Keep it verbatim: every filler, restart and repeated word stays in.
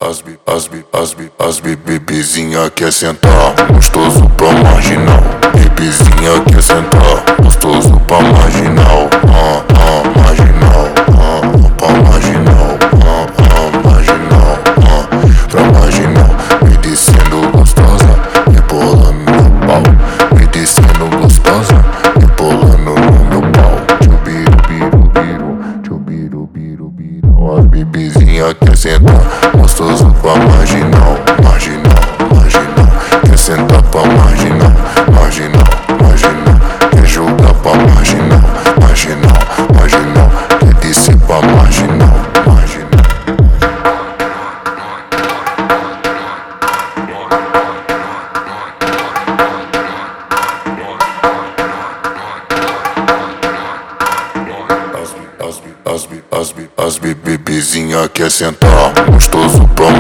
as bi, as bi, as bi, as bi, bebezinha quer sentar, gostoso pra marginal. Bebezinha quer sentar, gostoso pra marginal. Ah, ah, marginal, ah, pra marginal, ah, ah, marginal, ah, pra marginal. Me descendo gostosa, rebolando no pau. Me descendo gostosa, rebolando no meu pau. Tchubiru, biru, biru, tchubiru, biru, biru. As bebezinha quer sentar, gostoso pra marginal, marginal, marginal. Quer sentar pra marginal, marginal, marginal. Quer jogar pra marginal, marginal, marginal. Quer descer pra marginal, marginal. As bi, as bi, as bi, as bi, bebezinha quer sentar, gostoso pra